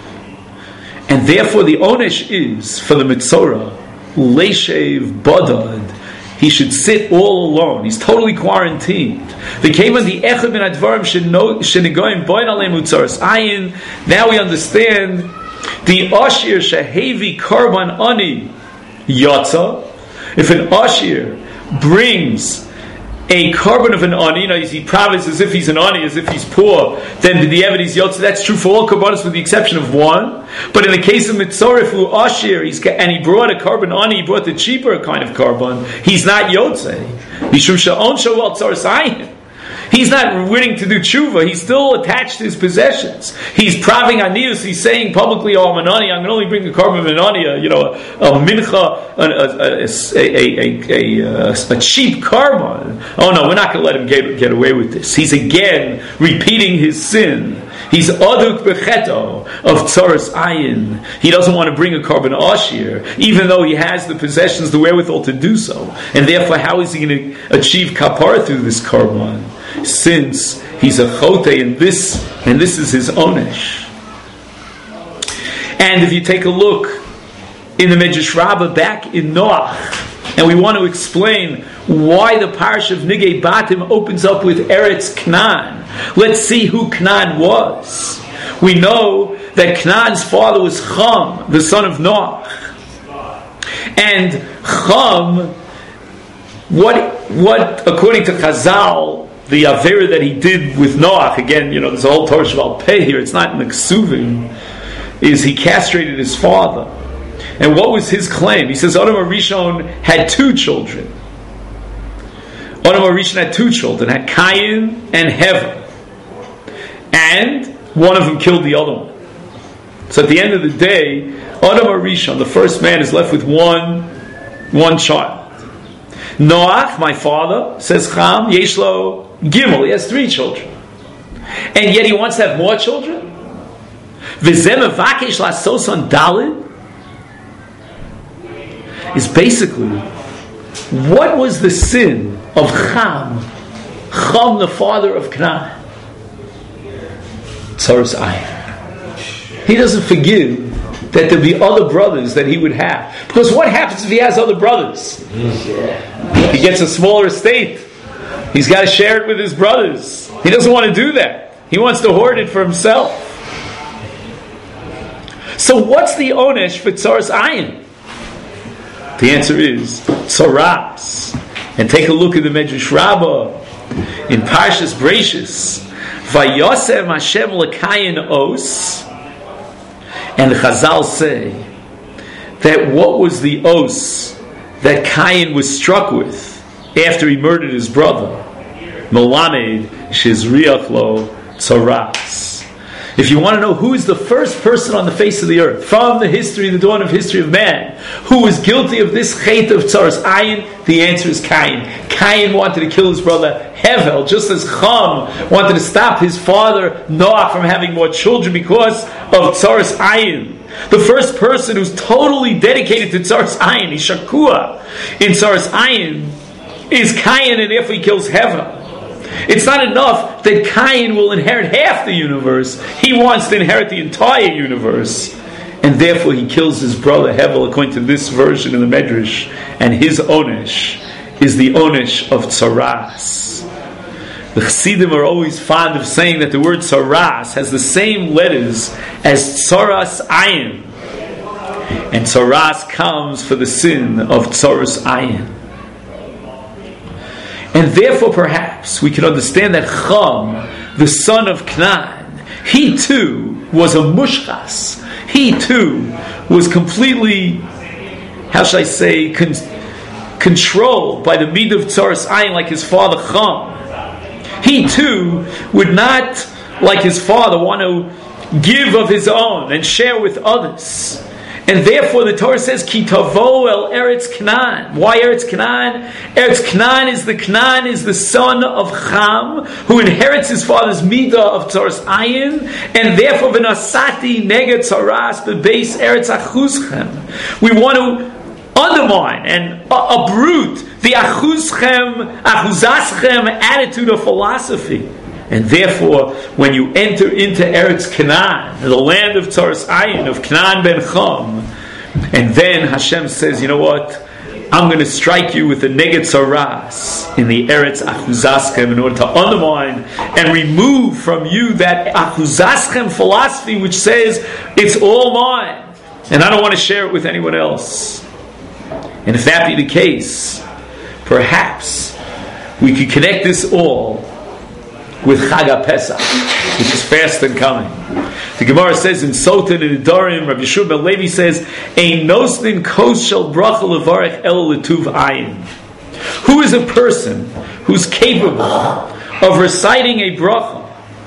[SPEAKER 1] And therefore the onesh is, for the Mitzorah, Leishev Badad, he should sit all alone. He's totally quarantined. The Kevan the Echad bin Advarim Shenigoyim Boin Alei Mutzaras Ayin. Now we understand the Ashir Shehevi Karban Ani Yatza. If an Ashir brings a carbon of an ani, you know, he proves as if he's an ani, as if he's poor, then the evidence yotze. That's true for all karbanos with the exception of one. But in the case of Mitzorah, who Ashir, he's got, and he brought a carbon ani, he brought the cheaper kind of carbon, he's not yotze. Mishum sha'on sha'ol tzaras ayin. He's not willing to do tshuva. He's still attached to his possessions. He's praving anius. He's saying publicly, "Oh, I'm an ani. I'm going to only bring the carbon of an ani, a, you know, a, a mincha, a, a, a, a, a, a cheap carbon." Oh no, we're not going to let him get, get away with this. He's again repeating his sin. He's aduk becheto of tzaras ayin. He doesn't want to bring a carbon ashir, even though he has the possessions, the wherewithal to do so. And therefore, how is he going to achieve kapara through this carbon? Since he's a chote in this, and this is his onesh. And if you take a look in the Medrash Rabbah back in Noach, and we want to explain why the parish of Nigei Batim opens up with Eretz Canaan. Let's see who Canaan was. We know that Canaan's father was Cham, the son of Noach. And Cham, what, what according to Chazal, the Avera that he did with Noach, again, you know, there's a whole Torah Shabbal Peh here, it's not in the Ksuvim, is he castrated his father. And what was his claim? He says Adam HaRishon had two children. Adam HaRishon had two children, had Cain and Hevel. And one of them killed the other one. So at the end of the day, Adam HaRishon, the first man, is left with one, one child. Noach, my father, says Cham, Yeshlo Gimel, he has three children. And yet he wants to have more children? V'zeh mevakesh lasos on Dalid is basically, what was the sin of Cham, Cham, the father of Canaan? Tzaras ayin. He doesn't forgive that there'll be other brothers that he would have. Because what happens if he has other brothers? He gets a smaller estate. He's got to share it with his brothers. He doesn't want to do that. He wants to hoard it for himself. So what's the onesh for tzaras ayin? The answer is tzaras. And take a look at the Medrash Rabbah in Parshas Bereishis. Vayosem Hashem l'kayin os. And the Chazal say that what was the os that Cain was struck with after he murdered his brother? Melamed shizriach lo tzaras. If you want to know who is the first person on the face of the earth, from the history, the dawn of history of man, who was guilty of this chait of tzaras ayin, the answer is Cain. Cain wanted to kill his brother Hevel, just as Cham wanted to stop his father Noach from having more children because of tzaras ayin. The first person who's totally dedicated to tzaras ayin, he's shakua in tzaras ayin, is Cain, and therefore he kills Hevel. It's not enough that Cain will inherit half the universe. He wants to inherit the entire universe. and therefore he kills his brother Hevel according to this version in the Medrash, and his onesh is the onesh of tzaras. The Chassidim are always fond of saying that the word tzaras has the same letters as tzaras ayin, and tzaras comes for the sin of tzaras ayin. And therefore perhaps we can understand that Cham, the son of Canaan, he too was a mushkas. He too was completely, how shall I say, con- controlled by the midah of tzaras ayin like his father Cham. He too would not, like his father, want to give of his own and share with others. And therefore the Torah says, Ki tavo el Eretz Canaan. Why Eretz Canaan? Eretz Canaan is the Canaan is the son of Cham, who inherits his father's midah of tzaras ayin, and therefore v'nasati neged tzaras bebeis Eretz achuzchem. We want to undermine and uproot the achuzchem, achuzaschem attitude of philosophy. And therefore, when you enter into Eretz Canaan, the land of tzaras ayin, of Canaan ben Cham, and then Hashem says, you know what? I'm going to strike you with the neged tzaras in the Eretz achuzaschem in order to undermine and remove from you that achuzaschem philosophy which says, it's all mine, and I don't want to share it with anyone else. And if that be the case, perhaps we could connect this all with Chag HaPesach, which is fast and coming. The Gemara says in Sotan and Nedarim, Rabbi Yeshua ben Levi says, Ein nosnin kos shel bracha levarech el letuv ayin. Who is a person who's capable of reciting a bracha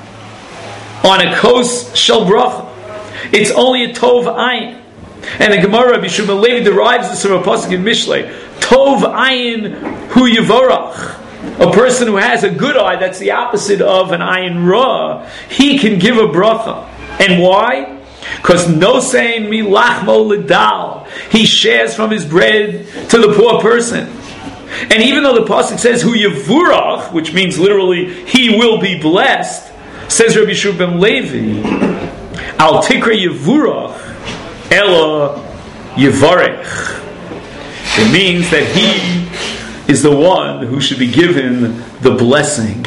[SPEAKER 1] on a kos shel bracha? It's only a tov ayin. And the Gemara, Rabbi Yeshua ben Levi, derives this from a pasuk in Mishlei. Tov ayin hu yivorach. A person who has a good eye, that's the opposite of an ayin ra, he can give a bracha. And why? Because no saying mi lachmo ledal, he shares from his bread to the poor person. And even though the pasuk says hu yevurach, which means literally he will be blessed, says Rabbi Yeshua ben Levi, al tikra yevurach ela yevarech. It means that he is the one who should be given the blessing.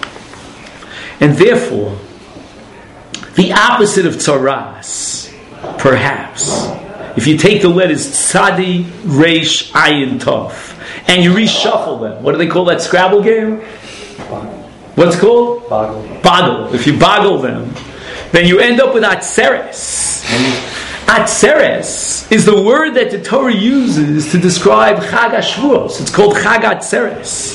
[SPEAKER 1] And therefore, the opposite of tzaras, perhaps, if you take the letters tzadi, reish, ayin, tov, and you reshuffle them, what do they call that Scrabble game? What's it called?
[SPEAKER 3] Boggle.
[SPEAKER 1] Boggle. If you boggle them, then you end up with atzeres. Atzeres is the word that the Torah uses to describe Chag HaShavuos. It's called Chag Atzeres.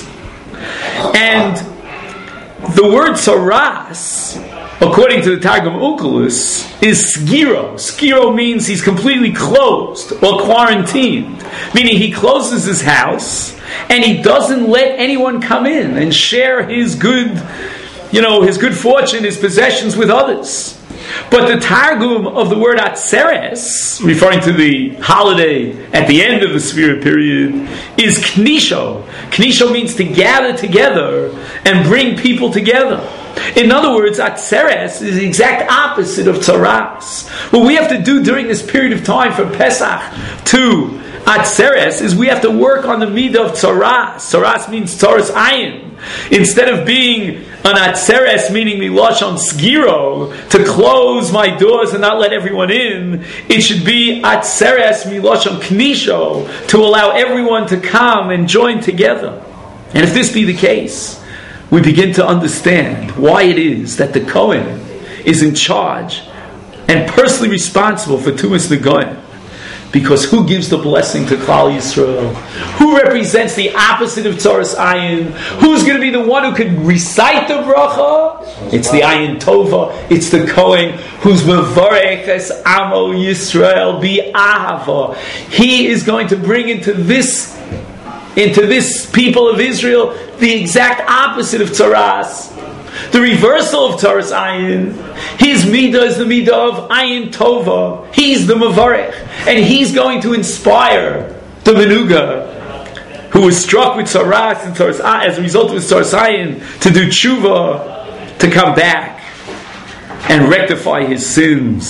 [SPEAKER 1] And the word tzaras, according to the Targum Onkelos, is skiro. Skiro means he's completely closed or quarantined, meaning he closes his house and he doesn't let anyone come in and share his good, you know, his good fortune, his possessions with others. But the Targum of the word Atzeres, referring to the holiday at the end of the Sefira period, is Knisho. Knisho means to gather together and bring people together. In other words, Atzeres is the exact opposite of Tzaras. What we have to do during this period of time from Pesach to Atzeres is we have to work on the midah of Tzaras. Tzaras means Tzaras Ayin. Instead of being an Atzeres, meaning Milashon Sgiro, to close my doors and not let everyone in, it should be Atzeres Milashon Knisho, to allow everyone to come and join together. And if this be the case, we begin to understand why it is that the Kohen is in charge and personally responsible for Tumas Negoim. Because who gives the blessing to Klal Yisrael? Who represents the opposite of Tzaras Ayin? Who's going to be the one who could recite the bracha? It's the Ayin Tova. It's the Kohen who's Mevarech es Amo Yisrael bi Ahava. He is going to bring into this into this people of Israel the exact opposite of Tzaras. The reversal of Tzaras Ayin. His midah is the midah of Ayin Tova. He's the Mevarech. And he's going to inspire the Menuga, who was struck with Tzaras and Tzaras Ayin, as a result of his Tzaras Ayin, to do tshuva, to come back and rectify his sins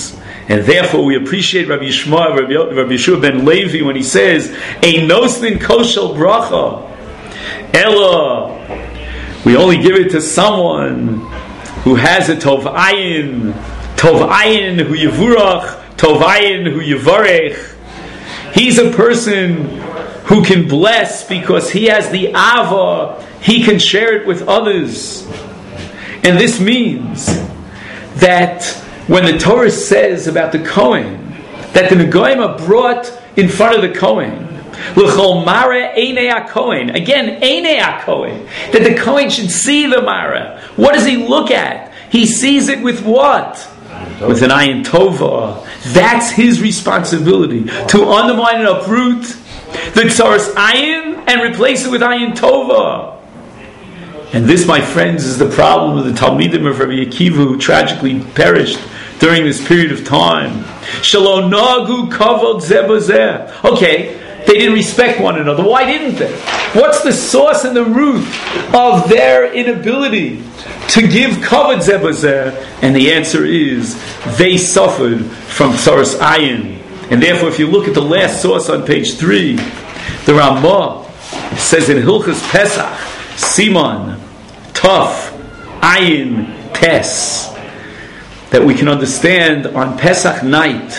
[SPEAKER 1] And therefore we appreciate Rabbi Yishmael, Rabbi, Rabbi Yeshua ben Levi when he says, Ein nosnin koshel bracha, Ella, we only give it to someone who has a tov ayin, tov ayin hu yevurach, tov ayin hu yevarech. He's a person who can bless because he has the ava, he can share it with others. And this means that when the Torah says about the Kohen, that the Negoim are brought in front of the Kohen, L'chol mara einei ha-Kohen, again, einei ha-Kohen, that the Kohen should see the mara. What does he look at? He sees it with what? With an ayin tova. That's his responsibility, to undermine and uproot the tzaras ayin and replace it with ayin tova. And this, my friends, is the problem of the Talmidim of Rabbi Akiva who tragically perished during this period of time. Shelo nagu kavod zeh b'zeh. Okay, they didn't respect one another. Why didn't they? What's the source and the root of their inability to give kavod zeh b'zeh? And the answer is they suffered from tzaras ayin. And therefore, if you look at the last source on page three, the Ramah says in Hilchas Pesach, Siman, Tuf, Ayin, Tes, that we can understand on Pesach night,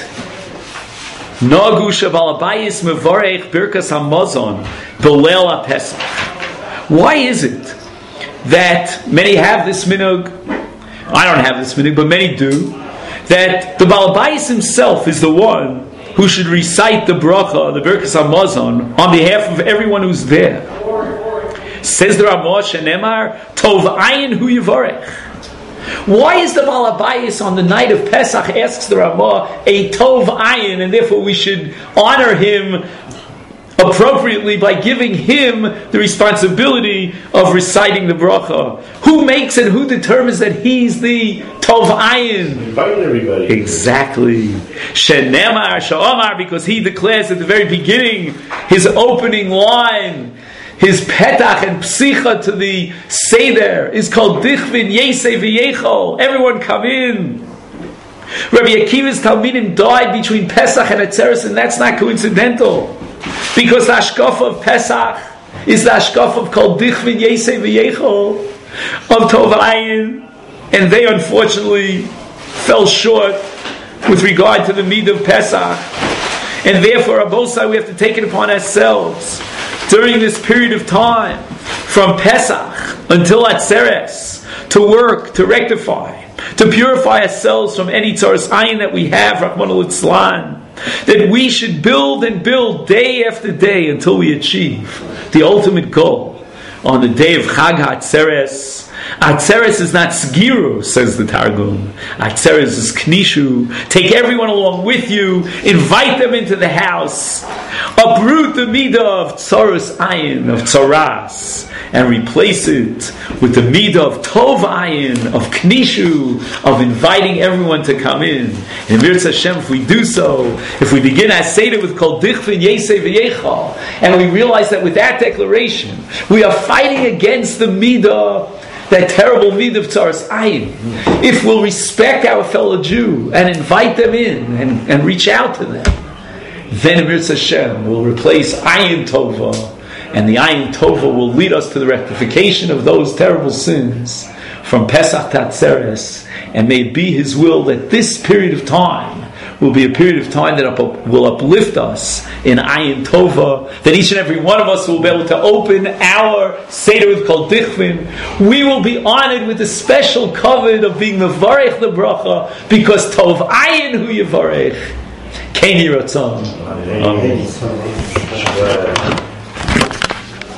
[SPEAKER 1] Nagu Shabbal Abayis Mevorech Birkas HaMazon Belel HaPesach. Why is it that many have this minhag? I don't have this minhag, but many do. That the Baal Bayis himself is the one who should recite the bracha, the Birkas HaMazon, on behalf of everyone who's there. Says the Ramah Shenemar, Tov Ayin Hu Yivarech. Why is the Baal Bayis on the night of Pesach, asks the Ramah, a Tov Ayin, and therefore we should honor him appropriately by giving him the responsibility of reciting the bracha? Who makes it? Who determines that he's the Tov Ayin?
[SPEAKER 2] Invite everybody.
[SPEAKER 1] Exactly. Shenemar Sha'omar, because he declares at the very beginning, his opening line, his petach and psicha to the seder is called Dichvin Yesei V'Yechol. Everyone come in. Rabbi Akiva's Talmidim died between Pesach and Atzeres, and that's not coincidental. Because the Hashkafa of Pesach is the Hashkafa of called Dichvin Yesei V'Yechol of Tov Ayin, and they unfortunately fell short with regard to the Midah of Pesach. And therefore, on both sides, we have to take it upon ourselves during this period of time, from Pesach until Atzeres, to work, to rectify, to purify ourselves from any tzaras ayin that we have, Rahman al-Itzlan, that we should build and build day after day until we achieve the ultimate goal on the day of Chag HaAtzeres. Atzeres is not Sgiru, says the Targum. Atzeres is Knishu. Take everyone along with you, invite them into the house, uproot the midah of Tzaras Ayin, of Tzaras, and replace it with the midah of Tov Ayin, of Knishu, of inviting everyone to come in. And Mirz Hashem, if we do so, if we begin our Seder with Kol Dichvin Yesei V'Yechal, and we realize that with that declaration, we are fighting against the midah, that terrible midah of Tzaras Ayin. If we'll respect our fellow Jew and invite them in and, and reach out to them, then Mirz Hashem will replace Ayin Tova, and the Ayin Tova will lead us to the rectification of those terrible sins from Pesach to Atzeres. And may it be His will that this period of time will be a period of time that up, will uplift us in Ayin Tova, that each and every one of us will be able to open our Seder with Kol Dichvin. We will be honored with the special covenant of being Mevarech the Bracha, because Tov Ayin Hu Yevarech. Kein Yiratzon. Amen.